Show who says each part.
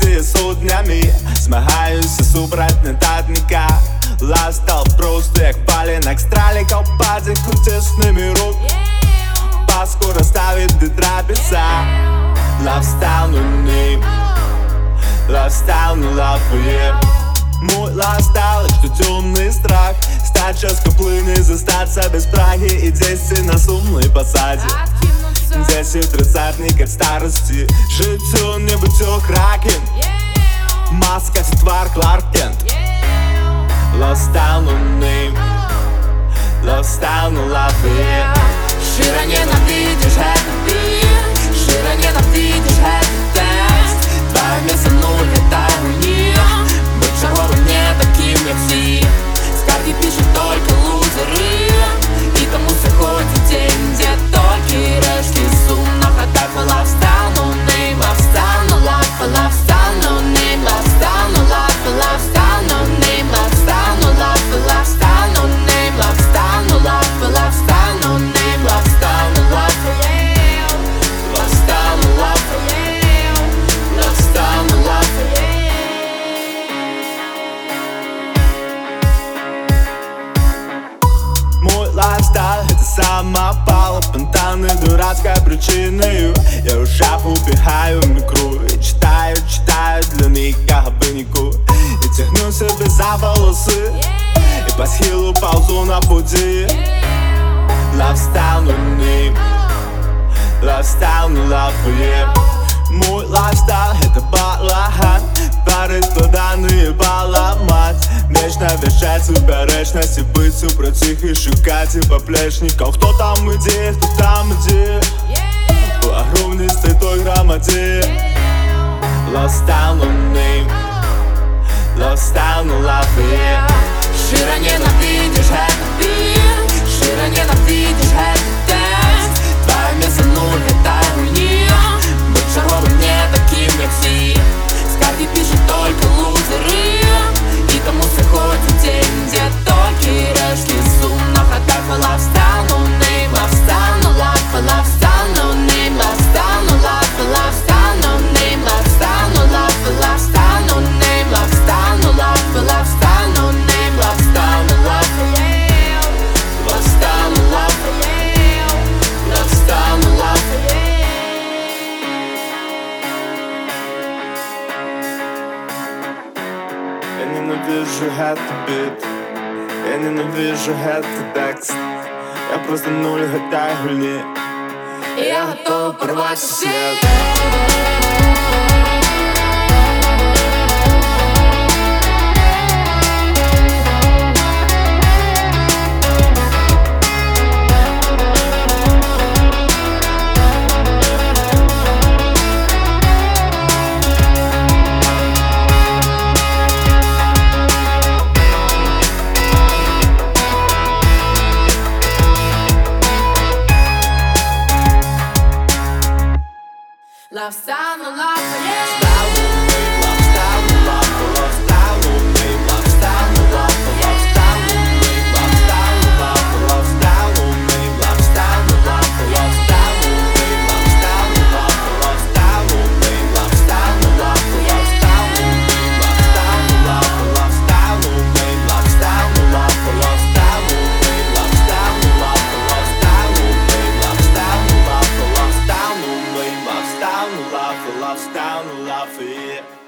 Speaker 1: ці суднями, змагаюся супроть нетатника. Лайфстайл просто як валенок, стралика упадет крутящими рук. Паску расставит до трапеца. Лайфстайл, но не лайфстайл, но лайфуе. Мой лайфстайл, что темный страх. Стать часто плыни, застаться без праги. И 10 на сумной посаде, 10 тридцатник от старости. Життю не будь кракен. Маска твар Кларк Кент. Лайфстайл, но не лайфстайл, но лайфуе.
Speaker 2: Широ ненавидишь этот бит, широ ненавидишь этот тест. Твое место нуль, это руни. Быть шаровым не таким, как все. С карты пишут только лузеры, и тому заходит день, где только решки сум. Но хотя бы лайфстайл, но нейм, лайфстайл, но лайф, лайфстайл, но нейм, лайфстайл, но лайф, лайфстайл, но нейм, лайфстайл, но лайф, лайфстайл, но нейм, лайфстайл, но лайф, лайфстайл, но нейм. Lifestyle, no life for real. Lifestyle, no life for real. Lifestyle, no life for real.
Speaker 1: Мой лайфстайл — это самопал, спонтанной дурацкой причиной. Я в шапку упихаю микру и читаю для них кабинку. И тягну себе за волосы, и по схилу ползу на пути. Лайфстайл, но не лайфстайл, но лайфуе. Мой лайфстайл — это балаган, пари складані поламать. Вечно вішать суперечності, бить супротив і шукати поплечників. Хто там іде, хто там іде, у огромній той громаді. Лайфстайл, но не лайфстайл, но лайфуе.
Speaker 2: Широ ненавидишь этот бит, широ ненавидишь этот тест. Твое место нуль, это руни. Быть шаровым не таким, как все. С карты пишут только лузеры, и тому заходит день, где только решки сум. Но хотя бы лайфстайл, но нейм, лайфстайл, но лайф, лайфстайл, но нейм, лайфстайл, но лайф, лайфстайл, но нейм, лайфстайл, но лайф, лайфстайл, но нейм, лайфстайл, но лайф, лайфстайл, но нейм, лайфстайл, но лайф for real. Lifestyle, no life for real. Lifestyle, no life for real.
Speaker 1: Я ненавижу этот бит, я ненавижу этот текст. Я просто нуль, гадай гульни.
Speaker 2: Я готов порвать свет. Lifestyle, no life for real.
Speaker 1: Lifestyle, no life for it.